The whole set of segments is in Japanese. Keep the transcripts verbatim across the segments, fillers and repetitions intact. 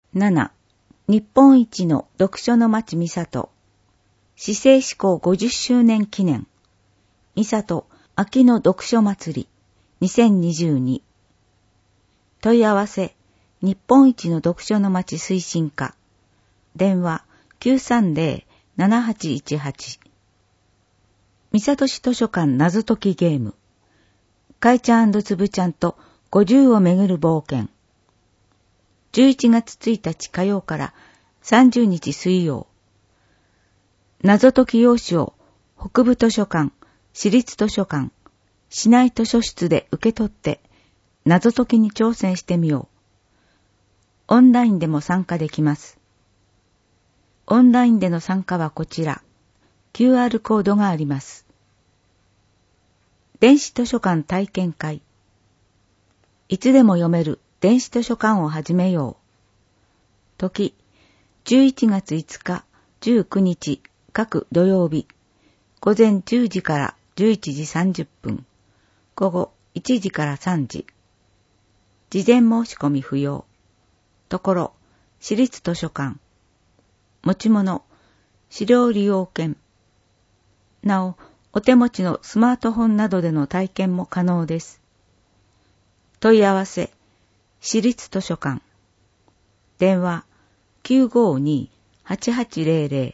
なな. 日本一の読書の町三郷。市政施行ごじゅっしゅうねん記念。三郷秋の読書祭りにせんにじゅうに。問い合わせ、日本一の読書の町推進課。電話 きゅうさんゼロ ななはちいちはち。三郷市図書館謎解きゲーム。かいちゃん&つぶちゃんとごじゅうをめぐる冒険。じゅういちがつついたち火曜からさんじゅうにち水曜。謎解き用紙を北部図書館、市立図書館、市内図書室で受け取って謎解きに挑戦してみよう。オンラインでも参加できます。オンラインでの参加はこちら。キューアール コードがあります。電子図書館体験会。いつでも読める電子図書館を始めよう。時、じゅういちがついつか、じゅうくにち、各土曜日、午前じゅうじからじゅういちじさんじゅっぷん、午後いちじからさんじ。事前申し込み不要。ところ、市立図書館。持ち物、資料利用券。なお、お手持ちのスマートフォンなどでの体験も可能です。問い合わせ、市立図書館。電話 きゅうごに はちはちゼロゼロ。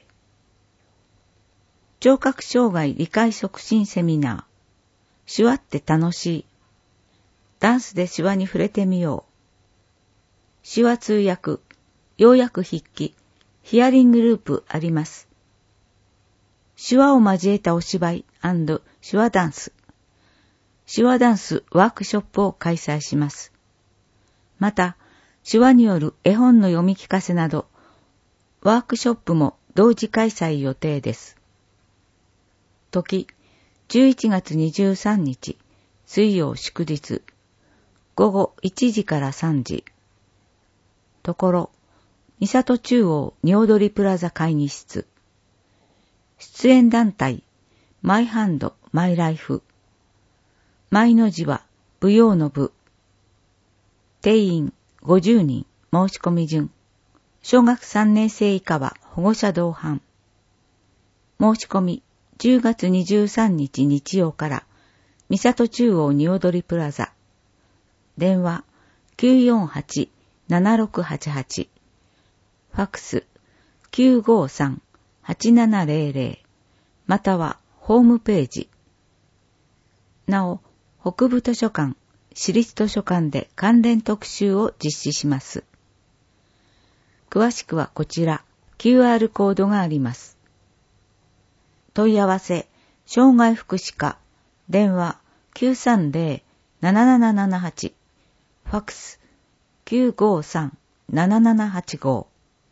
聴覚障害理解促進セミナー。手話って楽しい。ダンスで手話に触れてみよう。手話通訳、要約筆記、ヒアリングループあります。手話を交えたお芝居&手話ダンス。手話ダンスワークショップを開催します。また、手話による絵本の読み聞かせなど、ワークショップも同時開催予定です。時、じゅういちがつにじゅうさんにち、水曜祝日、午後いちじからさんじ。ところ、三郷中央におどりプラザ会議室。出演団体、マイハンド、マイライフ。マイの字は舞踊の部。定員ごじゅうにん、申し込み順。小学さんねん生以下は保護者同伴。申し込みじゅうがつにじゅうさんにち日曜から三郷中央におどりプラザ。電話 きゅうよんはち ななろくはちはち。ファックス きゅうごさん はちななゼロゼロ。またはホームページ。なお、北部図書館、市立図書館で関連特集を実施します。詳しくはこちら、キューアール コードがあります。問い合わせ、障害福祉課、電話 きゅうさんゼロ ななななななはち、ファックス きゅうごさん ななななはちご。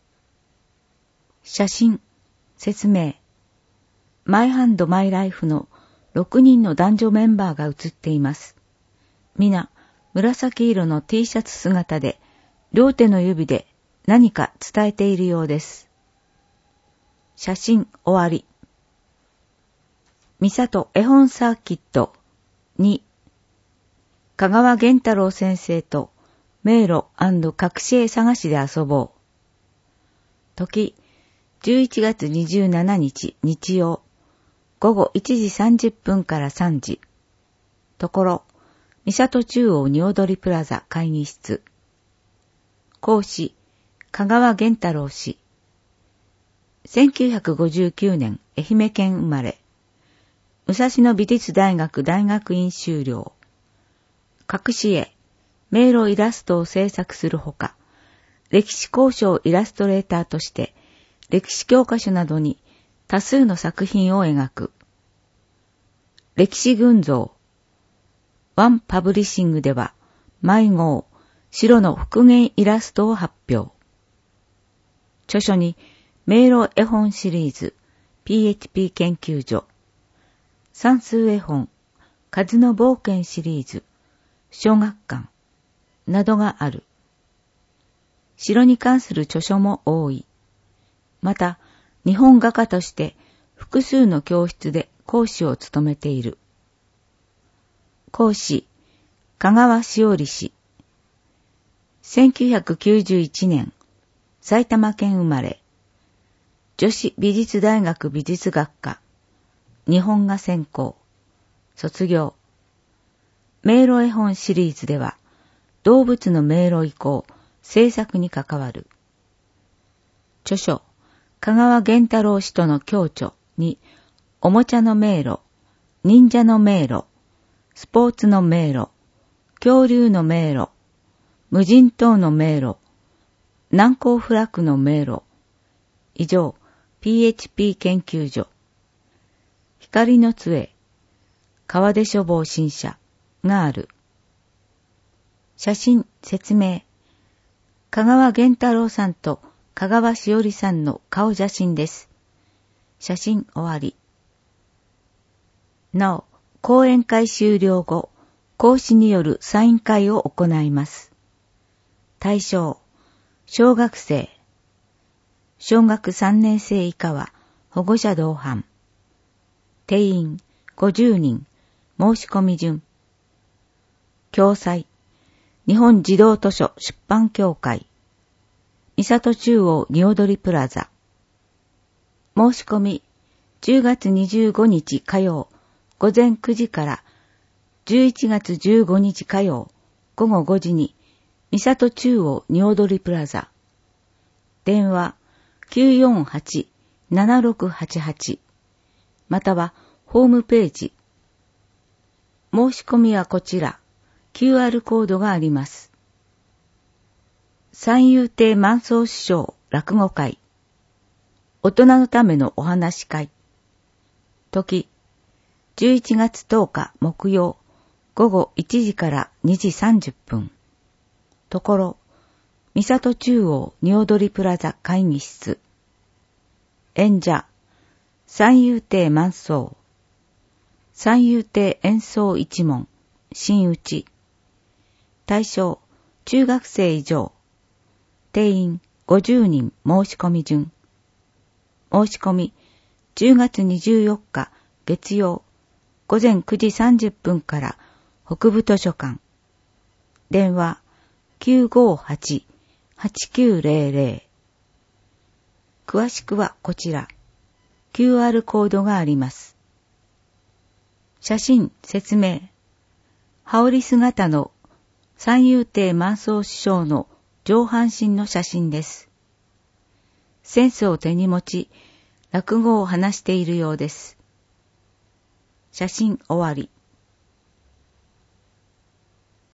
写真、説明。マイハンドマイライフのろくにんの男女メンバーが写っています。皆、紫色の T シャツ姿で、両手の指で何か伝えているようです。写真終わり。三郷絵本サーキットに、香川源太郎先生と迷路&隠し絵探しで遊ぼう。時、じゅういちがつにじゅうしちにち日曜、午後いちじさんじゅっぷんからさんじ。ところ、三郷中央におどりプラザ会議室。講師、香川源太郎氏。せんきゅうひゃくごじゅうきゅうねん愛媛県生まれ。武蔵野美術大学大学院修了。隠し絵、迷路イラストを制作するほか、歴史考証イラストレーターとして、歴史教科書などに多数の作品を描く。歴史群像。ワンパブリッシングでは、毎号、白の復元イラストを発表。著書に、迷路絵本シリーズ、ピーエイチピー 研究所。算数絵本、数の冒険シリーズ、小学館、などがある。城に関する著書も多い。また、日本画家として複数の教室で講師を務めている。講師、香川しおり氏。せんきゅうひゃくきゅうじゅういちねん、 埼玉県生まれ。女子美術大学美術学科。日本画専攻。卒業。迷路絵本シリーズでは、動物の迷路以降、制作に関わる。著書、香川源太郎氏との共著に、おもちゃの迷路、忍者の迷路、スポーツの迷路、恐竜の迷路、無人島の迷路、難攻不落の迷路、以上、ピーエイチピー 研究所、光の杖、川出書房新社がある。写真、説明。香川源太郎さんと香川しおりさんの顔写真です。写真終わり。なお、講演会終了後、講師によるサイン会を行います。対象、小学生。小学さんねん生以下は保護者同伴。定員ごじゅうにん、申し込み順。共催、日本児童図書出版協会。三郷中央におどりプラザ。申し込み、じゅうがつにじゅうごにち火曜、午前くじからじゅういちがつじゅうごにち火曜、午後ごじに、三郷中央におどりプラザ。電話 きゅうよんはち ななろくはちはち またはホームページ。申し込みはこちら、キューアール コードがあります。三遊亭万惣師匠落語会。大人のためのお話会。時、じゅういちがつとおか木曜、午後いちじからにじさんじゅっぷん。ところ、三郷中央におどりプラザ会議室。演者、三遊亭万惣。三遊亭演奏一門、真打ち。対象、中学生以上。定員ごじゅうにん申し込み順。申し込み、じゅうがつにじゅうよっか月曜、午前くじさんじゅっぷんから北部図書館。電話きゅうごはち はちきゅうぜろぜろ。詳しくはこちら、キューアール コードがあります。写真、説明。羽織姿の三遊亭万惣師匠の上半身の写真です。扇子を手に持ち、落語を話しているようです。写真終わり。